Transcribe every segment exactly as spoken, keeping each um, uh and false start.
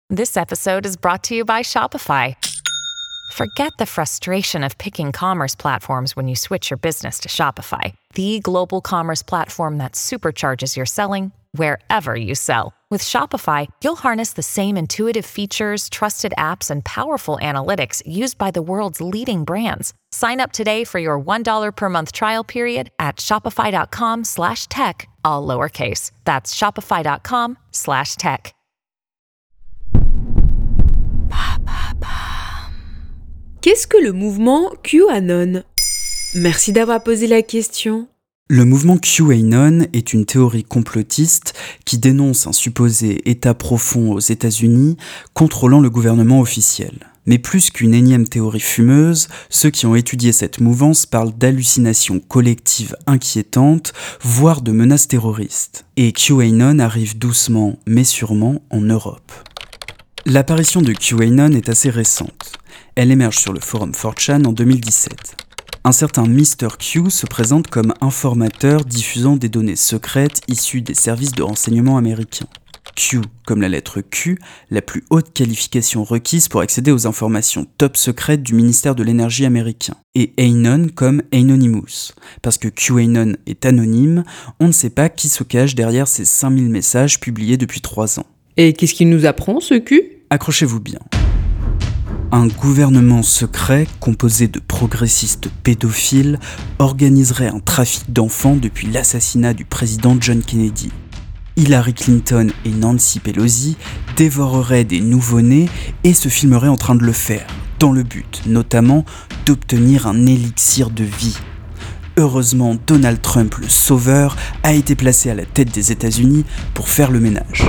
This episode is brought to you by Shopify. Forget the frustration of picking commerce platforms when you switch your business to Shopify, the global commerce platform that supercharges your selling wherever you sell. With Shopify, you'll harness the same intuitive features, trusted apps, and powerful analytics used by the world's leading brands. Sign up today for your one dollar per month trial period at shopify.com slash tech, all lowercase. That's shopify.com slash tech. Qu'est-ce que le mouvement QAnon ? Merci d'avoir posé la question. Le mouvement QAnon est une théorie complotiste qui dénonce un supposé État profond aux États-Unis contrôlant le gouvernement officiel. Mais plus qu'une énième théorie fumeuse, ceux qui ont étudié cette mouvance parlent d'hallucinations collectives inquiétantes, voire de menaces terroristes. Et QAnon arrive doucement, mais sûrement, en Europe. L'apparition de QAnon est assez récente. Elle émerge sur le forum four chan en deux mille dix-sept. Un certain mister Q se présente comme informateur diffusant des données secrètes issues des services de renseignement américains. Q comme la lettre Q, la plus haute qualification requise pour accéder aux informations top secrètes du ministère de l'énergie américain. Et Anon comme Anonymous. Parce que QAnon est anonyme, on ne sait pas qui se cache derrière ces cinq mille messages publiés depuis trois ans. Et qu'est-ce qu'il nous apprend, ce Q ? Accrochez-vous bien. Un gouvernement secret, composé de progressistes pédophiles, organiserait un trafic d'enfants depuis l'assassinat du président John Kennedy. Hillary Clinton et Nancy Pelosi dévoreraient des nouveau-nés et se filmeraient en train de le faire, dans le but, notamment, d'obtenir un élixir de vie. Heureusement, Donald Trump, le sauveur, a été placé à la tête des États-Unis pour faire le ménage.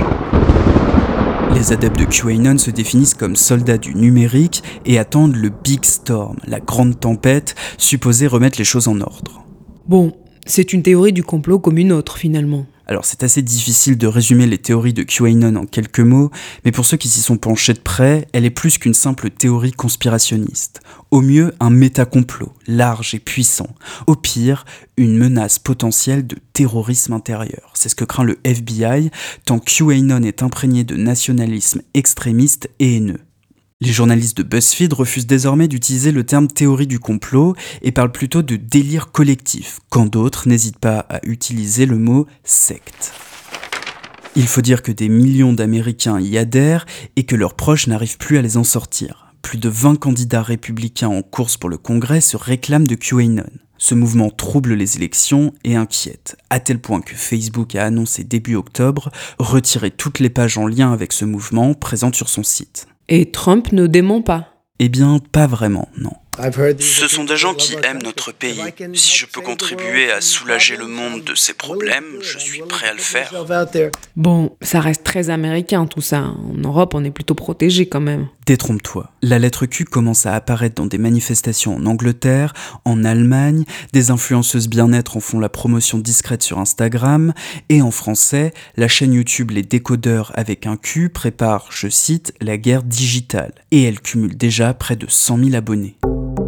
Les adeptes de QAnon se définissent comme soldats du numérique et attendent le Big Storm, la grande tempête, supposée remettre les choses en ordre. Bon, c'est une théorie du complot comme une autre, finalement. Alors c'est assez difficile de résumer les théories de QAnon en quelques mots, mais pour ceux qui s'y sont penchés de près, elle est plus qu'une simple théorie conspirationniste. Au mieux, un métacomplot, large et puissant. Au pire, une menace potentielle de terrorisme intérieur. C'est ce que craint le F B I, tant QAnon est imprégné de nationalisme extrémiste et haineux. Les journalistes de BuzzFeed refusent désormais d'utiliser le terme théorie du complot et parlent plutôt de délire collectif, quand d'autres n'hésitent pas à utiliser le mot secte. Il faut dire que des millions d'Américains y adhèrent et que leurs proches n'arrivent plus à les en sortir. Plus de vingt candidats républicains en course pour le Congrès se réclament de QAnon. Ce mouvement trouble les élections et inquiète, à tel point que Facebook a annoncé début octobre retirer toutes les pages en lien avec ce mouvement présentes sur son site. Et Trump ne dément pas ? Eh bien, pas vraiment, non. Ce sont des gens qui aiment notre pays. Si je peux contribuer à soulager le monde de ses problèmes, je suis prêt à le faire. Bon, ça reste très américain tout ça. En Europe, on est plutôt protégé quand même. Détrompe-toi. La lettre Q commence à apparaître dans des manifestations en Angleterre, en Allemagne, des influenceuses bien-être en font la promotion discrète sur Instagram, et en français, la chaîne YouTube Les Décodeurs avec un Q prépare, je cite, la guerre digitale. Et elle cumule déjà près de cent mille abonnés.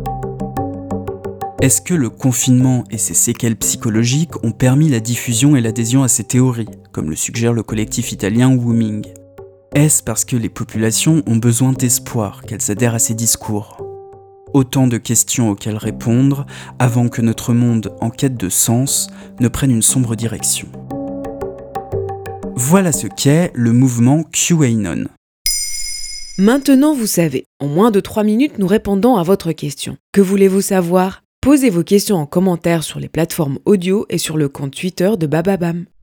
Est-ce que le confinement et ses séquelles psychologiques ont permis la diffusion et l'adhésion à ces théories, comme le suggère le collectif italien Wooming ? Est-ce parce que les populations ont besoin d'espoir qu'elles adhèrent à ces discours ? Autant de questions auxquelles répondre avant que notre monde en quête de sens ne prenne une sombre direction. Voilà ce qu'est le mouvement QAnon. Maintenant, vous savez, en moins de trois minutes, nous répondons à votre question. Que voulez-vous savoir ? Posez vos questions en commentaire sur les plateformes audio et sur le compte Twitter de Bababam.